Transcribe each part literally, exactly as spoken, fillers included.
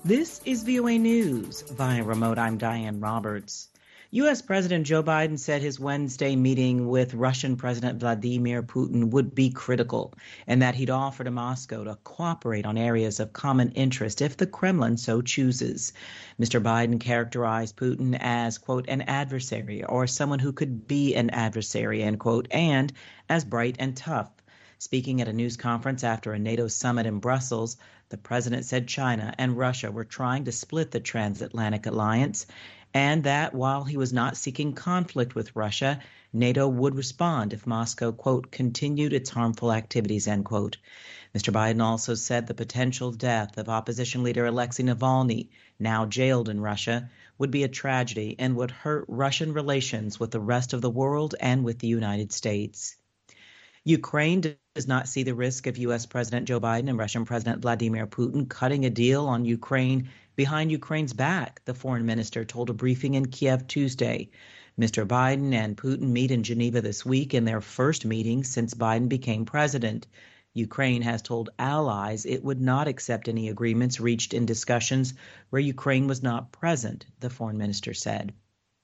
This is V O A News. Via remote, I'm Diane Roberts. U S. President Joe Biden said his Wednesday meeting with Russian President Vladimir Putin would be critical and that he'd offer to Moscow to cooperate on areas of common interest if the Kremlin so chooses. Mister Biden characterized Putin as, quote, an adversary or someone who could be an adversary, end quote, and as bright and tough. Speaking at a news conference after a NATO summit in Brussels, the president said China and Russia were trying to split the transatlantic alliance, and that while he was not seeking conflict with Russia, NATO would respond if Moscow, quote, continued its harmful activities, end quote. Mister Biden also said the potential death of opposition leader Alexei Navalny, now jailed in Russia, would be a tragedy and would hurt Russian relations with the rest of the world and with the United States. Ukraine does not see the risk of U S. President Joe Biden and Russian President Vladimir Putin cutting a deal on Ukraine behind Ukraine's back, the foreign minister told a briefing in Kiev Tuesday. Mister Biden and Putin meet in Geneva this week in their first meeting since Biden became president. Ukraine has told allies it would not accept any agreements reached in discussions where Ukraine was not present, the foreign minister said.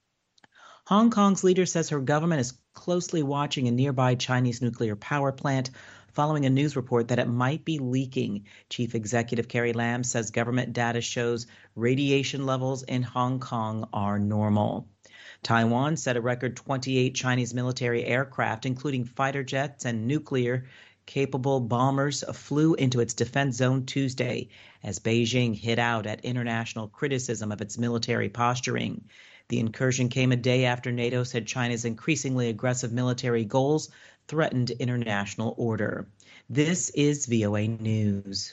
Hong Kong's leader says her government is closely watching a nearby Chinese nuclear power plant following a news report that it might be leaking. Chief Executive Carrie Lam says government data shows radiation levels in Hong Kong are normal. Taiwan said a record twenty-eight Chinese military aircraft, including fighter jets and nuclear-capable bombers, flew into its defense zone Tuesday as Beijing hit out at international criticism of its military posturing. The incursion came a day after NATO said China's increasingly aggressive military goals threatened international order. This is V O A News.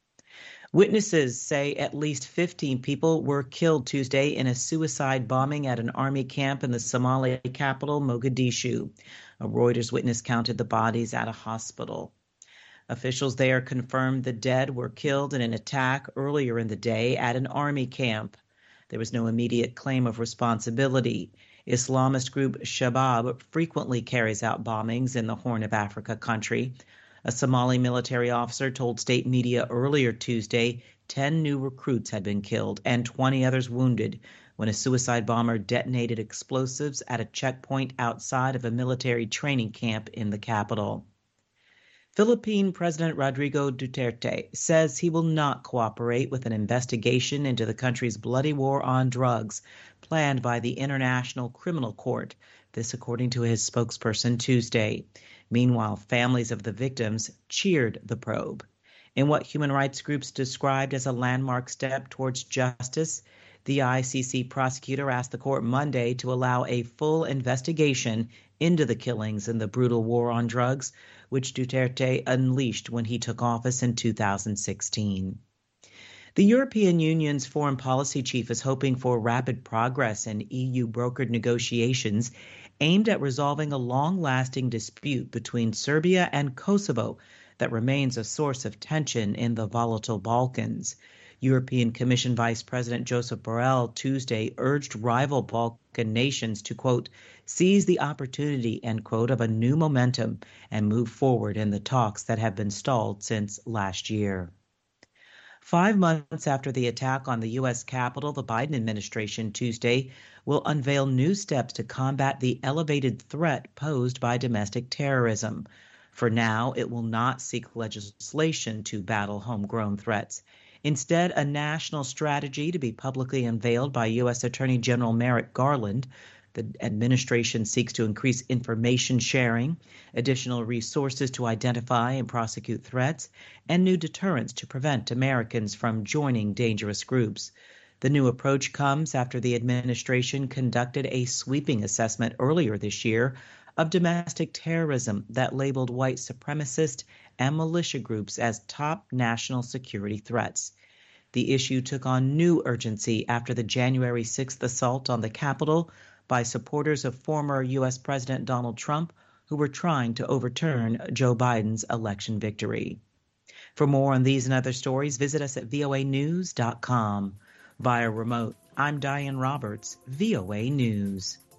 Witnesses say at least fifteen people were killed Tuesday in a suicide bombing at an army camp in the Somali capital, Mogadishu. A Reuters witness counted the bodies at a hospital. Officials there confirmed the dead were killed in an attack earlier in the day at an army camp. There was no immediate claim of responsibility. Islamist group Shabab frequently carries out bombings in the Horn of Africa country. A Somali military officer told state media earlier Tuesday ten new recruits had been killed and twenty others wounded when a suicide bomber detonated explosives at a checkpoint outside of a military training camp in the capital. Philippine President Rodrigo Duterte says he will not cooperate with an investigation into the country's bloody war on drugs planned by the International Criminal Court, this according to his spokesperson Tuesday. Meanwhile, families of the victims cheered the probe. In what human rights groups described as a landmark step towards justice, the I C C prosecutor asked the court Monday to allow a full investigation into the killings in the brutal war on drugs, which Duterte unleashed when he took office in two thousand sixteen. The European Union's foreign policy chief is hoping for rapid progress in E U-brokered negotiations aimed at resolving a long-lasting dispute between Serbia and Kosovo that remains a source of tension in the volatile Balkans. European Commission Vice President Joseph Borrell Tuesday urged rival Balkan nations to, quote, seize the opportunity, end quote, of a new momentum and move forward in the talks that have been stalled since last year. Five months after the attack on the U S Capitol, the Biden administration Tuesday will unveil new steps to combat the elevated threat posed by domestic terrorism. For now, it will not seek legislation to battle homegrown threats. Instead, a national strategy to be publicly unveiled by U S. Attorney General Merrick Garland. The administration seeks to increase information sharing, additional resources to identify and prosecute threats, and new deterrents to prevent Americans from joining dangerous groups. The new approach comes after the administration conducted a sweeping assessment earlier this year of domestic terrorism that labeled white supremacist and militia groups as top national security threats. The issue took on new urgency after the January sixth assault on the Capitol by supporters of former U S. President Donald Trump, who were trying to overturn Joe Biden's election victory. For more on these and other stories, visit us at V O A news dot com. Via remote, I'm Diane Roberts, V O A News.